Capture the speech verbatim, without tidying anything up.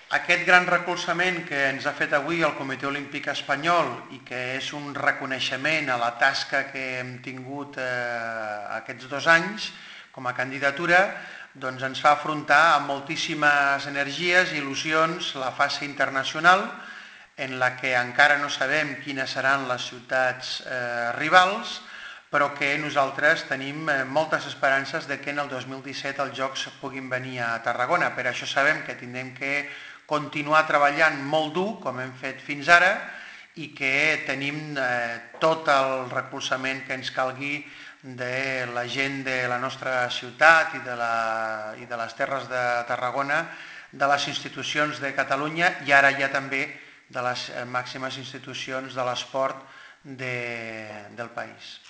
Aquest gran recolzament que ens ha fet avui el Comitè Olímpic Espanyol i que és un reconeixement a la tasca que hem tingut eh, aquests dos anys com a candidatura, doncs ens fa afrontar amb moltíssimes energies i il·lusions la fase internacional en la que encara no sabem quines seran les ciutats eh, rivals, però que nosaltres tenim moltes esperances de que en el dos mil disset els Jocs puguin venir a Tarragona. Per això sabem que tindrem que continuar treballant molt dur, com hem fet fins ara, i que tenim eh, tot el recolzament que ens calgui de la gent de la nostra ciutat i de, la, i de les terres de Tarragona, de les institucions de Catalunya i ara ja també de les màximes institucions de l'esport de, del país.